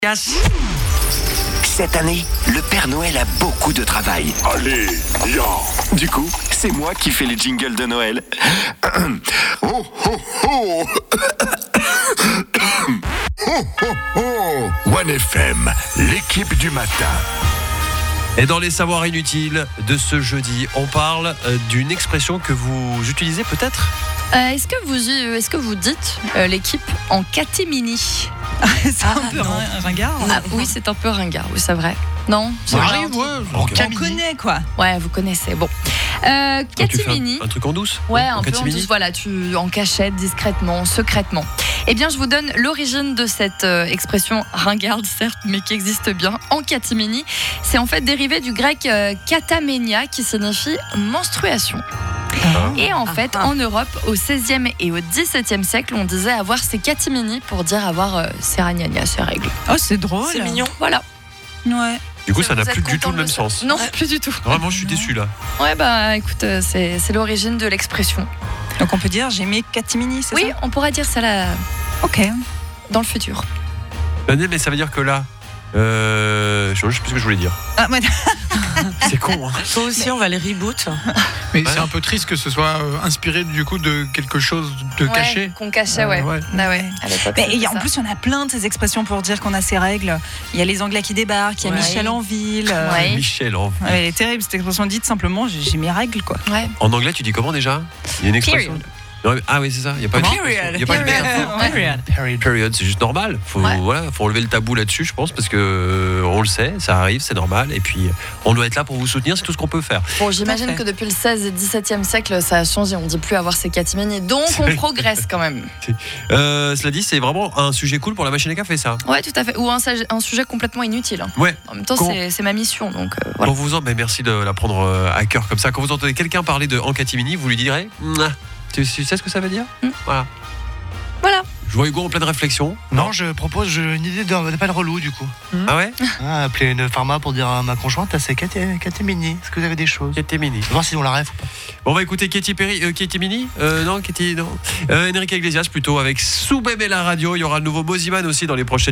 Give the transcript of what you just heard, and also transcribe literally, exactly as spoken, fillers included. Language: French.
Cette année, le Père Noël a beaucoup de travail. Allez, viens. Du coup, c'est moi qui fais les jingles de Noël. Oh, oh, oh. Oh, oh, oh. One F M, l'équipe du matin. Et dans les savoirs inutiles de ce jeudi, on parle euh, d'une expression que vous utilisez peut-être. Euh, est-ce que vous euh, est-ce que vous dites euh, l'équipe en catimini? C'est un peu rin- ringard. Ah oui, c'est un peu ringard, oui, c'est vrai. Non, c'est Ça vrai. arrive, ouais. On connaît quoi. Ouais, vous connaissez. Bon, euh, Quand tu fais catimini. un, un truc en douce. Ouais, en un peu en catimini. douce, voilà, tu en cachette, discrètement, secrètement. Eh bien, je vous donne l'origine de cette euh, expression ringarde, certes, mais qui existe bien en catimini. C'est en fait dérivé du grec euh, kataménia, qui signifie menstruation. Et en fait, en Europe, au seizième et au dix-septième siècle, on disait avoir ses catimini pour dire avoir euh, ses ragnagnas, ses règles. Oh, c'est drôle. C'est mignon. Voilà. Ouais. Du coup, ça n'a Vous êtes plus du content tout le de même ça sens. Non, plus du tout. Vraiment, je suis déçu là. Ouais, bah écoute, euh, c'est, c'est l'origine de l'expression. Donc on peut dire j'ai mes catimini, c'est Oui, ça? on pourra dire ça là, Ok. dans le futur. Mais ça veut dire que là, euh, je sais plus ce que je voulais dire. Ah, ouais. C'est con. Hein. Toi aussi, on va les reboot. Mais Ouais. c'est un peu triste que ce soit euh, inspiré du coup de quelque chose de Ouais, caché. qu'on cachait, ouais. Euh, ouais. Ah ouais, à l'époque, Mais c'était il y a- en ça. plus, il y en a plein de ces expressions pour dire qu'on a ses règles. Il y a les Anglais qui débarquent, il y a Ouais. Michel en ville. euh, Ouais. Michel, en... ouais, elle est terrible cette expression dite simplement j'ai j'ai mes règles quoi. Ouais. en anglais, tu dis comment déjà? Il y a une expression. Period. Non, mais- Ah oui, c'est ça. Il y a pas une Period. expression. Il y a pas une Period. métaphore. Ouais. Period, c'est juste normal. Faut, Ouais. voilà, faut relever le tabou là-dessus, je pense, parce que euh, on le sait, ça arrive, c'est normal. Et puis, on doit être là pour vous soutenir, c'est tout ce qu'on peut faire. Bon, j'imagine fait. que depuis le seizième et dix-septième siècle, ça a changé. On ne dit plus avoir ses catimini. Donc, on progresse quand même. Euh, cela dit, c'est vraiment un sujet cool pour la machine à café, ça. Ouais, tout à fait. Ou un, sage- un sujet complètement inutile. Ouais. En même temps, Con- c'est, c'est ma mission. Donc, euh, voilà. Quand vous en, mais merci de la prendre euh, à cœur comme ça. Quand vous entendez quelqu'un parler de en catimini, vous lui direz, Mouah. tu, tu sais ce que ça veut dire? Mm. Voilà. Voilà. Je vois Hugo en pleine réflexion. Non, je propose je- une idée de- d'appel relou du coup. Ah ouais? Ah, appeler une pharma pour dire à ma conjointe, ah, c'est caté- catémini. Est-ce que vous avez des choses? Catimini. Voir si on la rêve ou pas. Bon, on va écouter Katy Perry, euh, Katy Mini euh, Non, Katy, non. Euh, Enrique Iglesias plutôt avec Soubem et la radio. Il y aura le nouveau Moziman aussi dans les prochaines.